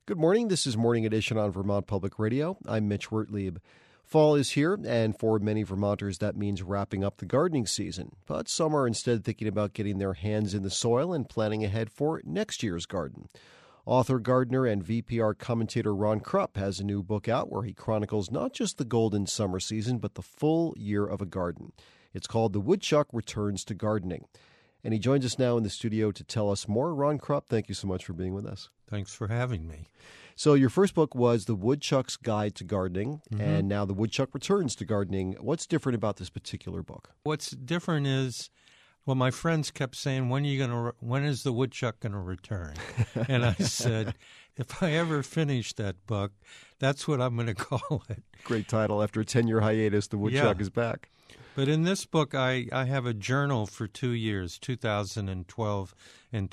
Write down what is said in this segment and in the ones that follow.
Good morning. This is Morning Edition on Vermont Public Radio. I'm Mitch Wertlieb. Fall is here, and for many Vermonters, that means wrapping up the gardening season. But some are instead thinking about getting their hands in the soil and planning ahead for next year's garden. Author, gardener, and VPR commentator Ron Krupp has a new book out where he chronicles not just the golden summer season, but the full year of a garden. It's called The Woodchuck Returns to Gardening. And he joins us now in the studio to tell us more. Ron Krupp, thank you so much for being with us. Thanks for having me. So your first book was The Woodchuck's Guide to Gardening, and now The Woodchuck Returns to Gardening. What's different about this particular book? What's different is, well, my friends kept saying, when is the woodchuck going to return? And I said, if I ever finish that book, that's what I'm going to call it. Great title. After a 10-year hiatus, The Woodchuck is back. But in this book, I have a journal for 2 years, 2012 and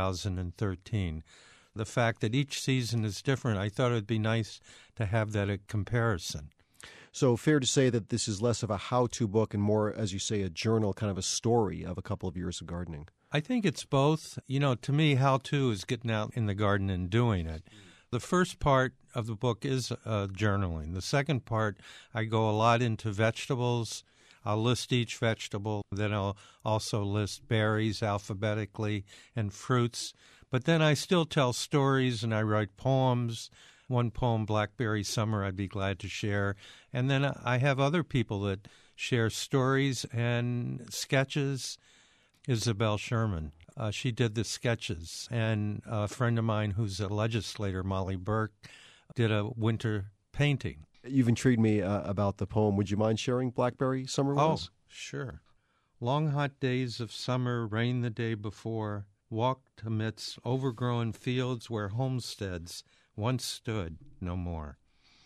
2013. The fact that each season is different, I thought it would be nice to have that a comparison. So fair to say that this is less of a how-to book and more, as you say, a journal, kind of a story of a couple of years of gardening. I think it's both. You know, to me, how-to is getting out in the garden and doing it. The first part of the book is journaling. The second part, I go a lot into vegetables. I'll list each vegetable. Then I'll also list berries alphabetically and fruits. But then I still tell stories and I write poems. One poem, Blackberry Summer, I'd be glad to share. And then I have other people that share stories and sketches. Isabel Sherman, she did the sketches. And a friend of mine who's a legislator, Molly Burke, did a winter painting. You've intrigued me about the poem. Would you mind sharing Blackberry Summer with us? Oh, sure. Long hot days of summer, rain the day before, walked amidst overgrown fields where homesteads once stood no more.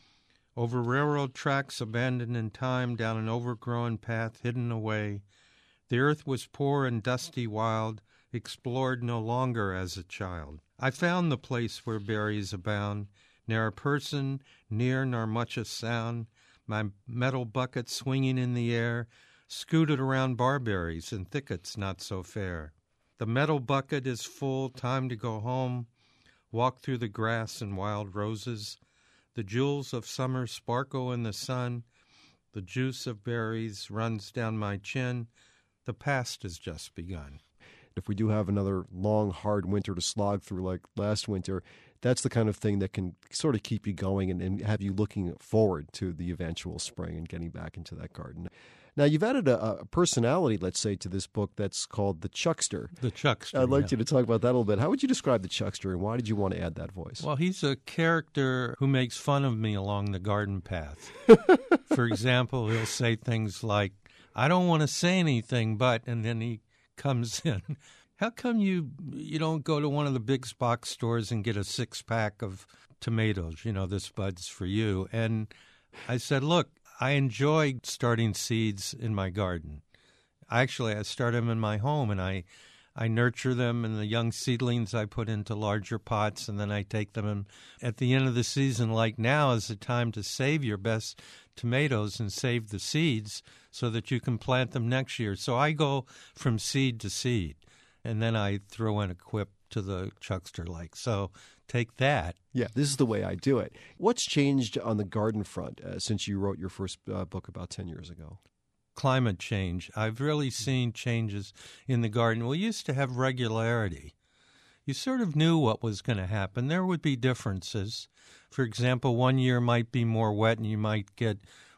Over railroad tracks abandoned in time, down an overgrown path hidden away, the earth was poor and dusty wild, explored no longer as a child. I found the place where berries abound, ne'er a person near nor much a sound, my metal bucket swinging in the air, scooted around barberries and thickets not so fair. The metal bucket is full, time to go home, walk through the grass and wild roses. The jewels of summer sparkle in the sun, the juice of berries runs down my chin, the past has just begun. If we do have another long, hard winter to slog through like last winter, that's the kind of thing that can sort of keep you going and have you looking forward to the eventual spring and getting back into that garden. Now, you've added a personality, let's say, to this book that's called the Chuckster. The Chuckster, I'd like you to talk about that a little bit. How would you describe the Chuckster, and why did you want to add that voice? Well, he's a character who makes fun of me along the garden path. For example, he'll say things like, I don't want to say anything, but, and then he comes in. How come you don't go to one of the big box stores and get a 6-pack of tomatoes? You know, this bud's for you. And I said, look, I enjoy starting seeds in my garden. I start them in my home, and I nurture them, and the young seedlings I put into larger pots, and then I take them. And at the end of the season, like now, is the time to save your best tomatoes and save the seeds so that you can plant them next year. So I go from seed to seed, and then I throw in a quip to the Chuckster, like, so take that. Yeah, this is the way I do it. What's changed on the garden front since you wrote your first book about 10 years ago? Climate change. I've really seen changes in the garden. We used to have regularity. You sort of knew what was going to happen. There would be differences. For example, one year might be more wet and you might get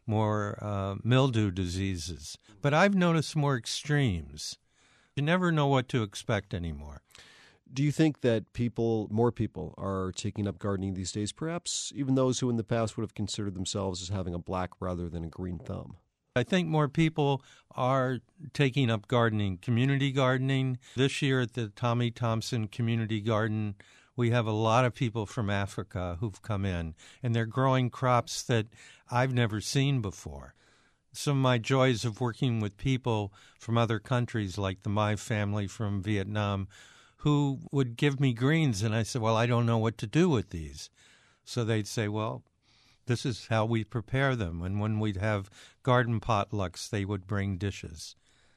more mildew diseases. But I've noticed more extremes. You never know what to expect anymore. Do you think that more people are taking up gardening these days, perhaps even those who in the past would have considered themselves as having a black rather than a green thumb? I think more people are taking up gardening, community gardening. This year at the Tommy Thompson Community Garden, we have a lot of people from Africa who've come in, and they're growing crops that I've never seen before. Some of my joys of working with people from other countries, like the Mai family from Vietnam, who would give me greens, and I said, well, I don't know what to do with these. So they'd say, well, this is how we prepare them. And when we'd have garden potlucks, they would bring dishes.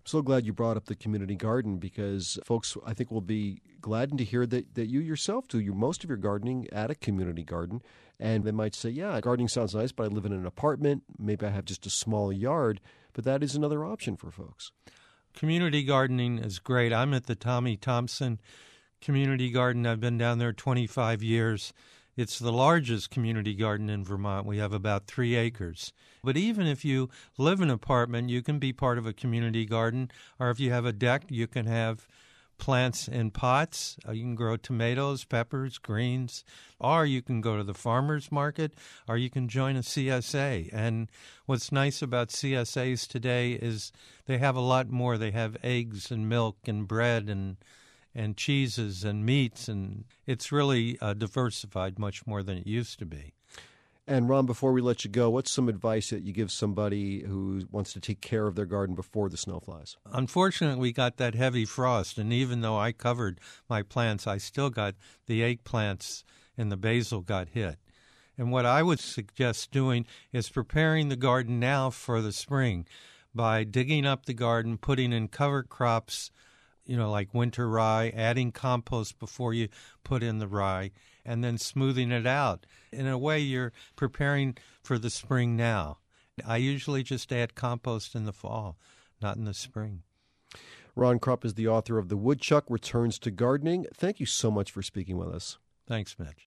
So glad you brought up the community garden because folks, I think, will be gladdened to hear that you yourself do most of your gardening at a community garden. And they might say, yeah, gardening sounds nice, but I live in an apartment. Maybe I have just a small yard. But that is another option for folks. Community gardening is great. I'm at the Tommy Thompson Community Garden. I've been down there 25 years. It's the largest community garden in Vermont. We have about 3 acres. But even if you live in an apartment, you can be part of a community garden. Or if you have a deck, you can have plants in pots. You can grow tomatoes, peppers, greens. Or you can go to the farmer's market, or you can join a CSA. And what's nice about CSAs today is they have a lot more. They have eggs and milk and bread and cheeses and meats, and it's really diversified much more than it used to be. And Ron, before we let you go, what's some advice that you give somebody who wants to take care of their garden before the snow flies? Unfortunately, we got that heavy frost, and even though I covered my plants, I still got the eggplants and the basil got hit. And what I would suggest doing is preparing the garden now for the spring by digging up the garden, putting in cover crops, like winter rye, adding compost before you put in the rye, and then smoothing it out. In a way, you're preparing for the spring now. I usually just add compost in the fall, not in the spring. Ron Krupp is the author of The Woodchuck Returns to Gardening. Thank you so much for speaking with us. Thanks, Mitch.